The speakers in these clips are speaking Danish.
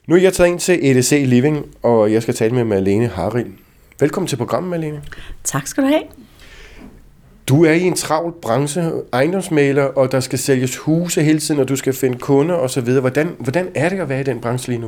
Nu er jeg taget ind til EDC Living, og jeg skal tale med Malene Harild. Velkommen til programmet, Malene. Tak skal du have. Du er i en travl branche, ejendomsmægler, og der skal sælges huse hele tiden, og du skal finde kunder osv. Hvordan er det at være i den branche lige nu?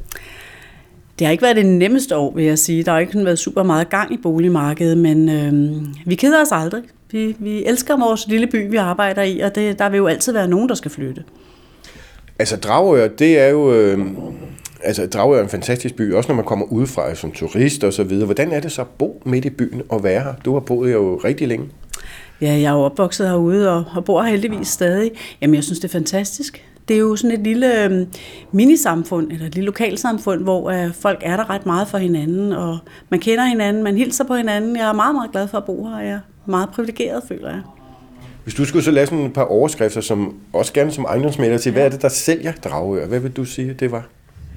Det har ikke været det nemmeste år, vil jeg sige. Der har ikke været super meget gang i boligmarkedet, men vi keder os aldrig. Vi elsker vores lille by, vi arbejder i, og der vil jo altid være nogen, der skal flytte. Altså Dragør, det er jo... Dragør er en fantastisk by, også når man kommer udefra som turist og så videre. Hvordan er det så at bo midt i byen og være her? Du har boet jo rigtig længe. Ja, jeg er jo opvokset herude og bor her heldigvis stadig. Jamen, jeg synes, det er fantastisk. Det er jo sådan et lille minisamfund, eller et lille lokalsamfund, hvor folk er der ret meget for hinanden, og man kender hinanden, man hilser på hinanden. Jeg er meget, meget glad for at bo her, og jeg er meget privilegeret, føler jeg. Hvis du skulle så lave sådan et par overskrifter, som også gerne som ejendomsmægler til, hvad er det, der sælger Dragør? Hvad vil du sige, det var?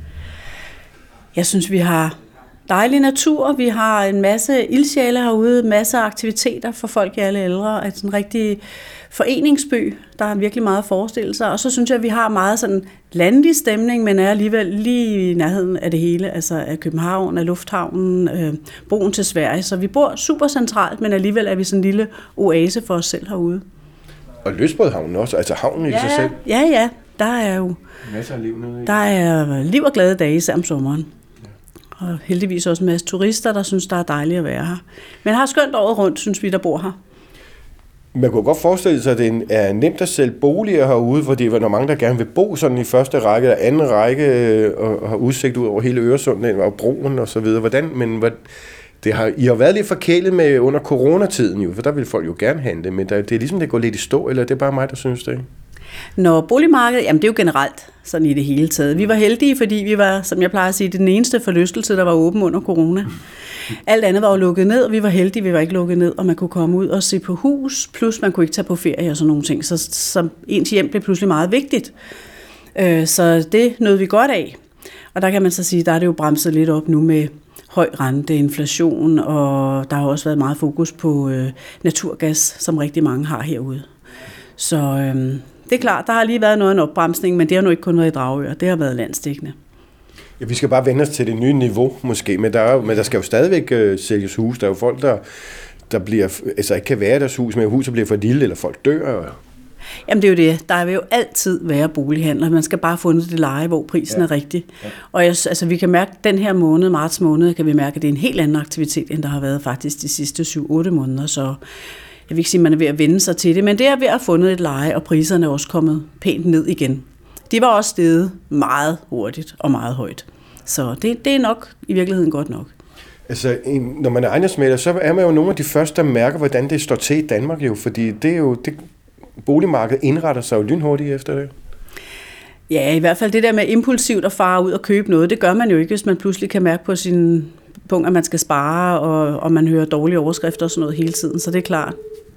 Jeg synes, vi har dejlig natur, vi har en masse ildsjæle herude, masser af aktiviteter for folk i alle aldre, altså en rigtig foreningsby, der er virkelig meget at forestille sig, og så synes jeg, at vi har meget sådan landlig stemning, men er alligevel lige i nærheden af det hele, altså af København, af lufthavnen, broen til Sverige, så vi bor super centralt, men alligevel er vi sådan en lille oase for os selv herude. Og Lystbådehavnen også, altså havnen i sig selv? Ja, der er jo masser af liv nede i. Der er liv og glade dage især om sommeren. Og heldigvis også en masse turister, der synes, der er dejligt at være her. Men har skønt året rundt, synes vi, der bor her. Man kunne godt forestille sig, at det er nemt at sælge boliger herude, fordi der er mange, der gerne vil bo sådan i første række eller anden række, og har udsigt ud over hele Øresund og broen og så videre. I har været lidt forkælet med under coronatiden jo, for der vil folk jo gerne handle, men det er ligesom, det går lidt i stå, eller det er bare mig, der synes det, ikke? Når boligmarkedet, jamen det er jo generelt sådan i det hele taget. Vi var heldige, fordi vi var, som jeg plejer at sige, den eneste forlystelse, der var åben under corona. Alt andet var jo lukket ned, og vi var heldige, vi var ikke lukket ned, og man kunne komme ud og se på hus, plus man kunne ikke tage på ferie og sådan nogle ting. Så ens hjem blev pludselig meget vigtigt. Så det nåede vi godt af. Og der kan man så sige, der er det jo bremset lidt op nu med høj rente, inflation, og der har også været meget fokus på naturgas, som rigtig mange har herude. Så det er klart, der har lige været noget af en opbremsning, men det har nu ikke kun været i Dragør, det har været landsdækkende. Ja, vi skal bare vende os til det nye niveau måske, men der skal jo stadigvæk sælges hus. Der er jo folk, der bliver, altså ikke kan være i deres hus, men huset bliver for lille, eller folk dør. Jamen det er jo det. Der vil jo altid være bolighandler. Man skal bare finde det leje, hvor prisen er rigtig. Ja. Og vi kan mærke, den her måned, marts måned, kan vi mærke, at det er en helt anden aktivitet, end der har været faktisk de sidste 7-8 måneder. Så jeg vil ikke sige, at man er ved at vende sig til det, men det er ved at have fundet et leje, og priserne er også kommet pænt ned igen. De var også steget meget hurtigt og meget højt. Så det er nok i virkeligheden godt nok. Altså, når man er ejendomsmægler, så er man jo nogle af de første, der mærker, hvordan det står til i Danmark jo, fordi det er jo boligmarkedet indretter sig jo lynhurtigt efter det. Ja, i hvert fald det der med impulsivt at fare ud og købe noget, det gør man jo ikke, hvis man pludselig kan mærke på sin punkt, at man skal spare, og man hører dårlige overskrifter og sådan noget hele tiden, så det er klart.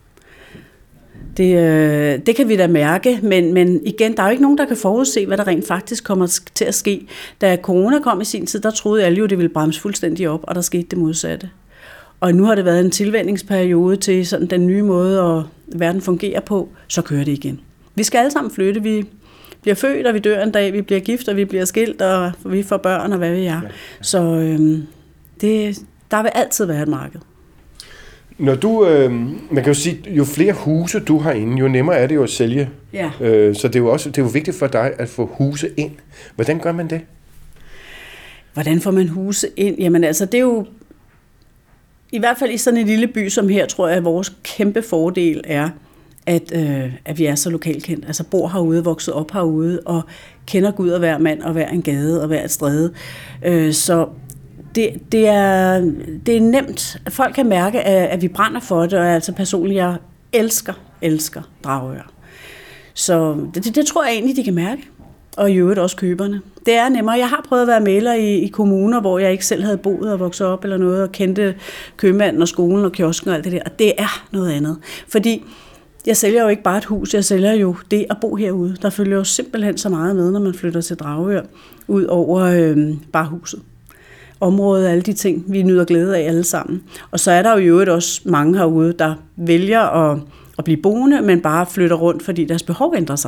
Det kan vi da mærke, men igen, der er jo ikke nogen, der kan forudse, hvad der rent faktisk kommer til at ske. Da corona kom i sin tid, der troede alle jo, det ville bremse fuldstændig op, og der skete det modsatte. Og nu har det været en tilvænningsperiode til sådan den nye måde, at verden fungerer på, så kører det igen. Vi skal alle sammen flytte. Vi bliver født, og vi dør en dag. Vi bliver gift, og vi bliver skilt, og vi får børn, og hvad ved jeg. Så der vil altid være et marked. Når du, man kan jo sige, jo flere huse du har inde, jo nemmere er det jo at sælge. Ja. Så det er jo vigtigt for dig at få huse ind. Hvordan gør man det? Hvordan får man huse ind? Jamen altså, det er jo i hvert fald i sådan en lille by som her, tror jeg, at vores kæmpe fordel er, at vi er så lokalkendt. Altså bor herude, vokset op herude, og kender Gud og hver mand, og hver en gade, og hver et stræde. Så det er nemt. Folk kan mærke, at vi brænder for det, og altså personligt, jeg elsker Dragør. Så det tror jeg egentlig, de kan mærke. Og i øvrigt også køberne. Det er nemmere. Jeg har prøvet at være mægler i kommuner, hvor jeg ikke selv havde boet og vokset op eller noget, og kendte købmanden og skolen og kiosken og alt det der. Og det er noget andet. Fordi jeg sælger jo ikke bare et hus, jeg sælger jo det at bo herude. Der følger jo simpelthen så meget med, når man flytter til Dragør, ud over bare huset. Området, alle de ting, vi nyder glæde af alle sammen. Og så er der jo i øvrigt også mange herude, der vælger at blive boende, men bare flytter rundt, fordi deres behov ændrer sig.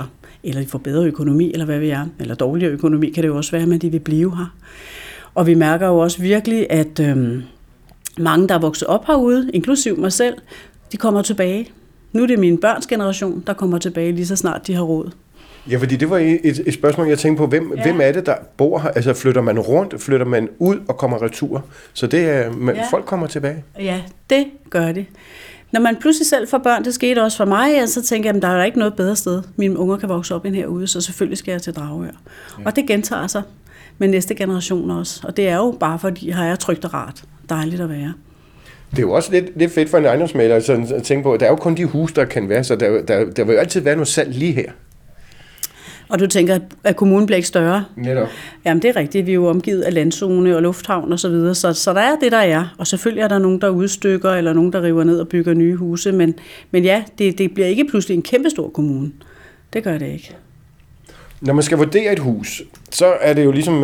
eller de får bedre økonomi, eller hvad vi er, eller dårligere økonomi kan det jo også være, men de vil blive her. Og vi mærker jo også virkelig, at mange, der er vokset op herude, inklusiv mig selv, de kommer tilbage. Nu er det min børns generation, der kommer tilbage lige så snart de har råd. Ja, fordi det var et spørgsmål, jeg tænkte på. Hvem er det, der bor her? Altså flytter man rundt, flytter man ud og kommer retur? Så det er, folk kommer tilbage? Ja, det gør det. Når man pludselig selv får børn, det skete også for mig, så tænker jeg, at der er ikke noget bedre sted. Mine unger kan vokse op ind herude, så selvfølgelig skal jeg til Dragør. Ja. Og det gentager sig med næste generation også. Og det er jo bare fordi, her er trygt og rart. Dejligt at være. Det er jo også lidt fedt for en ejendomsmægler at tænke på, at der er jo kun de huse, der kan være, så der vil jo altid være noget salg lige her. Og du tænker, at kommunen bliver ikke større? Netop. Jamen det er rigtigt, vi er jo omgivet af landzone og lufthavn og så videre, så der er det, der er. Og selvfølgelig er der nogen, der udstykker, eller nogen, der river ned og bygger nye huse, men ja, det bliver ikke pludselig en kæmpestor kommune. Det gør det ikke. Når man skal vurdere et hus, så er det jo ligesom,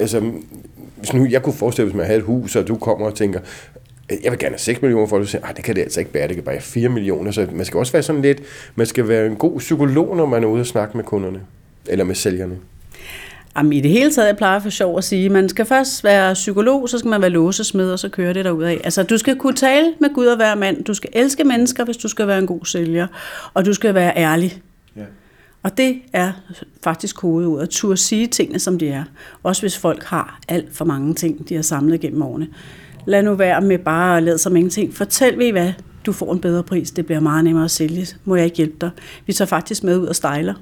hvis nu jeg kunne forestille, hvis man havde et hus, og du kommer og tænker, jeg vil gerne have 6 millioner for det, så det kan det altså ikke bære, det kan bare 4 millioner, så man skal også være sådan lidt, man skal være en god psykolog, når man er ude og snakke med kunderne, eller med sælgerne. Jamen, i det hele taget, jeg plejer for sjov at sige, man skal først være psykolog, så skal man være låsesmed, og så kører det derudad. Altså, du skal kunne tale med Gud og hver mand, du skal elske mennesker, hvis du skal være en god sælger, og du skal være ærlig. Ja. Og det er faktisk kodeordet, at turde sige tingene, som de er. Også hvis folk har alt for mange ting, de har samlet gennem årene. Lad nu være med bare at lade som ingenting. Fortæl vi hvad, du får en bedre pris, det bliver meget nemmere at sælge. Må jeg ikke hjælpe dig? Vi tager faktisk med ud og stejler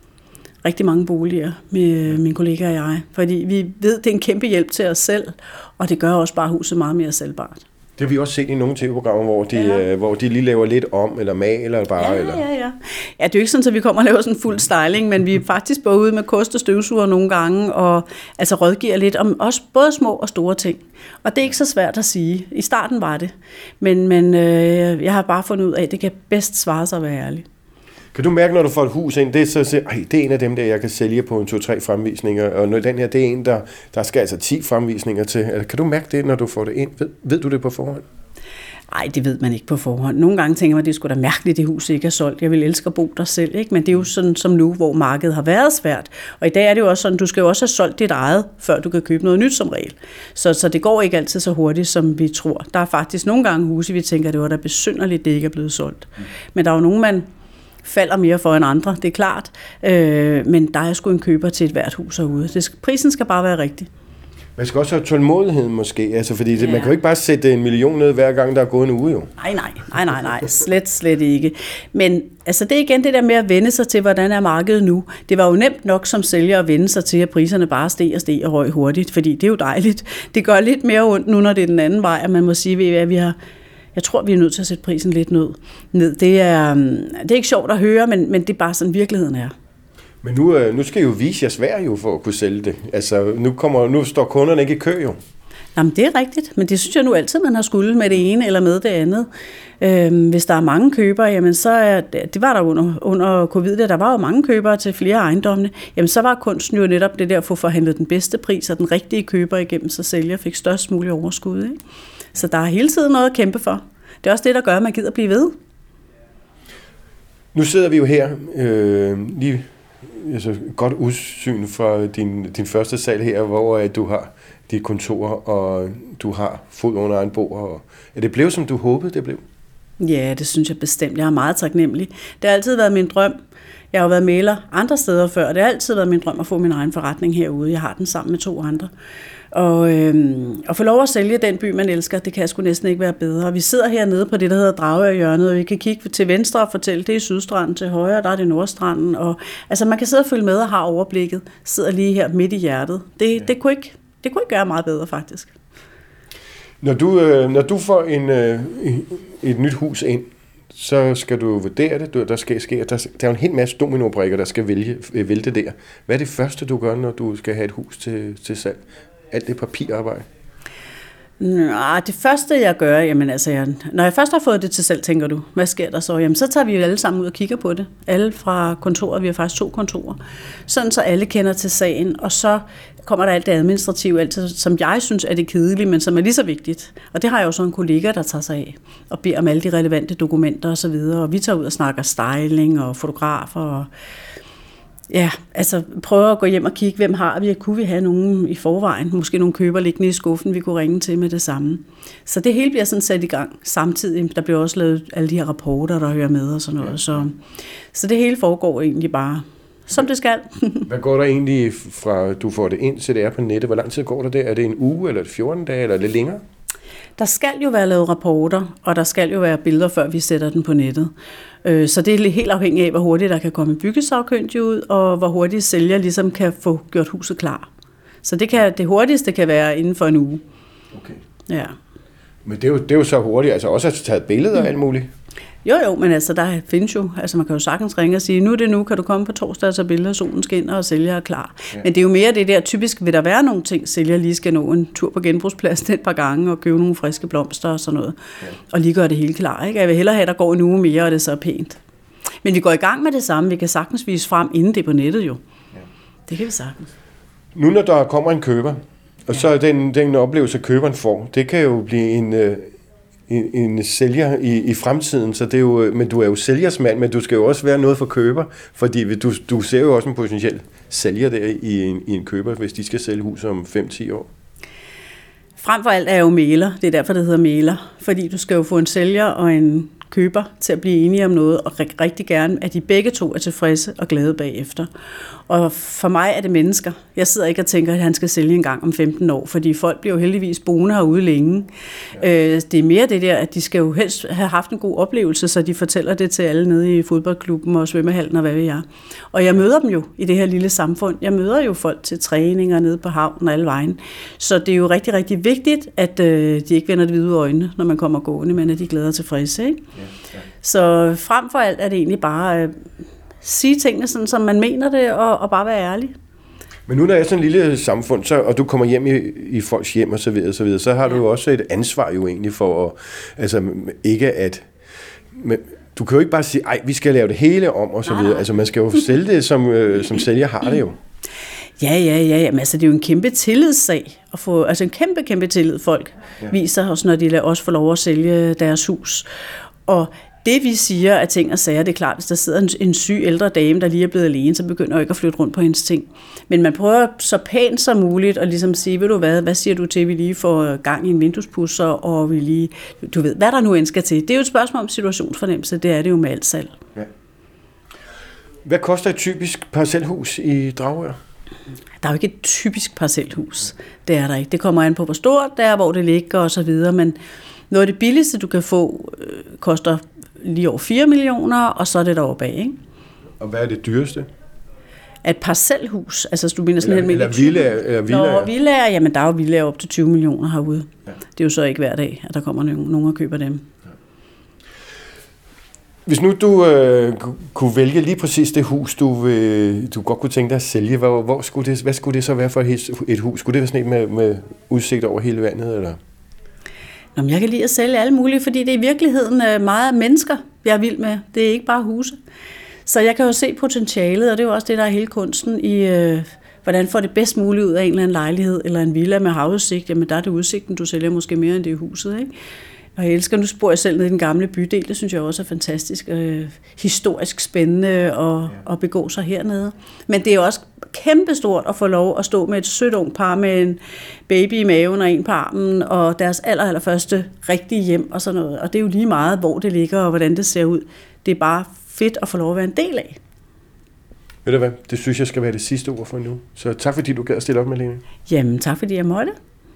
rigtig mange boliger med mine kollegaer og jeg, fordi vi ved, det er en kæmpe hjælp til os selv, og det gør også bare huset meget mere sælgbart. Det har vi også set i nogle tv-programmer, hvor de lige laver lidt om, eller maler bare. Ja, det er jo ikke sådan, at vi kommer og laver sådan en fuld styling, men vi er faktisk både ude med kost og støvsuger nogle gange, og altså rådgiver lidt om også både små og store ting. Og det er ikke så svært at sige. I starten var det, men jeg har bare fundet ud af, at det kan bedst svare sig at være ærlig. Kan du mærke, når du får et hus ind, det er en af dem, der jeg kan sælge på en 2-3 fremvisninger, og når den her, det er en, der skal altså 10 fremvisninger til. Kan du mærke det, når du får det ind? Ved du det på forhånd? Nej, det ved man ikke på forhånd. Nogle gange tænker man, at det er sgu da mærkeligt, det hus ikke er solgt. Jeg vil elske at bo der selv, ikke? Men det er jo sådan som nu, hvor markedet har været svært. Og i dag er det jo også sådan, du skal jo også have solgt dit eget, før du kan købe noget nyt som regel. Så det går ikke altid så hurtigt, som vi tror. Der er faktisk nogle gange huse, vi tænker, det var da besynderligt, det ikke er blevet solgt. Men der er jo nogen, man falder mere for end andre, det er klart. Men der er sgu en køber til et hvert hus herude. Prisen skal bare være rigtig. Man skal også have tålmodighed måske, altså, fordi man kan jo ikke bare sætte 1 million ned hver gang, der er gået en uge jo. Nej, slet ikke. Men altså, det er igen det der med at vende sig til, hvordan er markedet nu. Det var jo nemt nok som sælger at vende sig til, at priserne bare steg og røg hurtigt, fordi det er jo dejligt. Det gør lidt mere ondt nu, når det er den anden vej, at man må sige, at jeg tror, vi er nødt til at sætte prisen lidt ned. Det er ikke sjovt at høre, men det er bare sådan, virkeligheden er. Men nu skal I jo vise jer svær jo for at kunne sælge det. Altså, nu står kunderne ikke i kø jo. Jamen, det er rigtigt, men det synes jeg nu altid, man har skulle med det ene eller med det andet. Hvis der er mange købere, jamen så det var der under covid, der var jo mange købere til flere ejendomme, jamen så var kunsten jo netop det der at få forhandlet den bedste pris og den rigtige køber igennem, så sælger fik størst mulig overskud, ikke? Så der er hele tiden noget at kæmpe for. Det er også det, der gør, at man gider blive ved. Nu sidder vi jo her, lige godt udsyn fra din første sal her, hvor du har dit kontor, og du har fod under egen bord. Og er det blevet, som du håbede, det blev? Ja, det synes jeg bestemt. Jeg er meget taknemmelig. Det har altid været min drøm. Jeg har jo været mægler andre steder før. Det har altid været min drøm at få min egen forretning herude. Jeg har den sammen med 2 andre. Og at få lov at sælge den by, man elsker, det kan sgu næsten ikke være bedre. Vi sidder hernede på det, der hedder Dragør-hjørnet, og vi kan kigge til venstre og fortælle, det er Sydstranden, til højre, der er det Nordstranden. Og, altså, man kan sidde og følge med og have overblikket. Sidder lige her midt i hjertet. Det kunne ikke gøre meget bedre, faktisk. Når du får et nyt hus ind, så skal du vurdere det. Der er jo en hel masse dominobrikker, der skal vælte der. Hvad er det første, du gør, når du skal have et hus til salg? Alt det papirarbejde? Nej, det første jeg gør, jamen altså, når jeg først har fået det til salg, tænker du, hvad sker der så? Jamen så tager vi jo alle sammen ud og kigger på det. Alle fra kontoret, vi har faktisk 2 kontorer. Sådan så alle kender til sagen, og så kommer der alt det administrative, altid, som jeg synes er det kedelige, men som er lige så vigtigt. Og det har jeg jo så en kollega, der tager sig af, og beder om alle de relevante dokumenter osv., og vi tager ud og snakker styling og fotografer og Ja, altså prøve at gå hjem og kigge, hvem har vi, og kunne vi have nogen i forvejen, måske nogle køber liggende i skuffen, vi kunne ringe til med det samme. Så det hele bliver sådan sat i gang samtidig. Der bliver også lavet alle de her rapporter, der hører med og sådan noget. Så det hele foregår egentlig bare, som det skal. Hvad går der egentlig fra, du får det ind til det er på nettet? Hvor lang tid går der der? Er det en uge, eller 14 dage, eller lidt længere? Der skal jo være lavet rapporter, og der skal jo være billeder, før vi sætter den på nettet. Så det er helt afhængigt af, hvor hurtigt der kan komme byggesagkyndig ud, og hvor hurtigt sælger ligesom kan få gjort huset klar. Så det hurtigste kan være inden for en uge. Okay. Ja. Men det er jo så hurtigt, altså også at tage billeder og alt muligt. Jo, men altså der findes jo, altså man kan jo sagtens ringe og sige, nu er det nu, kan du komme på torsdag og tage billeder, solen skinner og sælger er klar. Ja. Men det er jo mere det der, typisk vil der være nogle ting, sælger lige skal nå en tur på genbrugspladsen et par gange og købe nogle friske blomster og sådan noget. Ja. Og lige gøre det hele klar, ikke? Jeg vil hellere have, at der går en uge mere, og det så er pænt. Men vi går i gang med det samme, vi kan sagtens vise frem, inden det er på nettet jo. Ja. Det kan vi sagtens. Nu når der kommer en køber, og så er den oplevelse, køberen får, det kan jo blive en sælger i fremtiden, så det er jo, men du er jo sælgersmand, men du skal jo også være noget for køber, fordi du ser jo også en potentiel sælger der i en køber, hvis de skal sælge hus om 5-10 år. Frem for alt er jeg jo mægler, det er derfor det hedder mægler, fordi du skal jo få en sælger og en køber til at blive enige om noget, og rigtig gerne, at de begge to er tilfredse og glade bagefter. Og for mig er det mennesker. Jeg sidder ikke og tænker, at han skal sælge en gang om 15 år, fordi folk bliver jo heldigvis boende herude længe. Ja. Det er mere det der, at de skal jo helst have haft en god oplevelse, så de fortæller det til alle nede i fodboldklubben og svømmehallen og hvad ved jeg. Og jeg møder dem jo i det her lille samfund. Jeg møder jo folk til træninger nede på havnen og alle vejen. Så det er jo rigtig, rigtig vigtigt, at de ikke vender det hvide øjne, når man kommer gående, men at de glæder tilfredse, ikke? Ja. Så frem for alt er det egentlig bare sige tingene sådan, som man mener det, og bare være ærlig. Men nu når jeg er sådan en lille samfund, og du kommer hjem i folks hjem og så videre, så har du jo også et ansvar jo egentlig for at, altså ikke at, men du kan jo ikke bare sige, ej, vi skal lave det hele om og så videre. Altså man skal jo sælge det, som sælger har det jo. Ja. Men altså, det er jo en kæmpe tillidssag at få, altså en kæmpe tillid folk viser os, når de også får lov at sælge deres hus. Og det vi siger af ting og sager, det er klart, hvis der sidder en syg ældre dame, der lige er blevet alene, så begynder jeg ikke at flytte rundt på hendes ting. Men man prøver så pænt som muligt at ligesom sige, ved du hvad siger du til, at vi lige får gang i en vinduespudser, og vi lige, du ved, hvad der nu end skal til. Det er jo et spørgsmål om situationsfornemmelse, det er det jo med alt salg. Ja. Hvad koster et typisk parcelhus i Dragør? Der er jo ikke et typisk parcelhus, det er der ikke. Det kommer an på, hvor stort det er, hvor det ligger og så videre, men noget af det billigste, du kan få, koster lige over 4 millioner, og så er det deroppe bag, ikke? Og hvad er det dyreste? Et parcelhus, altså du mener sådan eller villaer, jamen der er jo villaer op til 20 millioner herude. Ja. Det er jo så ikke hver dag, at der kommer nogen og køber dem. Ja. Hvis nu du kunne vælge lige præcis det hus, du godt kunne tænke dig at sælge, hvad skulle det så være for et hus? Skulle det være sådan et med udsigt over hele vandet, eller? Nå, jeg kan lide at sælge alle mulige, fordi det er i virkeligheden meget mennesker, jeg er vild med. Det er ikke bare huse. Så jeg kan jo se potentialet, og det er jo også det, der er hele kunsten i, hvordan får det bedst muligt ud af en eller anden lejlighed, eller en villa med havudsigt. Jamen, der er det udsigten, du sælger måske mere, end det er huset, ikke? Og jeg elsker, nu bor jeg selv nede i den gamle bydel, det synes jeg også er fantastisk, historisk spændende at begå sig hernede. Men det er også kæmpestort at få lov at stå med et sødt ung par med en baby i maven og en på armen, og deres allerførste rigtige hjem og sådan noget. Og det er jo lige meget, hvor det ligger og hvordan det ser ud. Det er bare fedt at få lov at være en del af. Ved du hvad, det synes jeg skal være det sidste ord for nu. Så tak fordi du gad at stille op, Malene. Jamen tak fordi jeg måtte.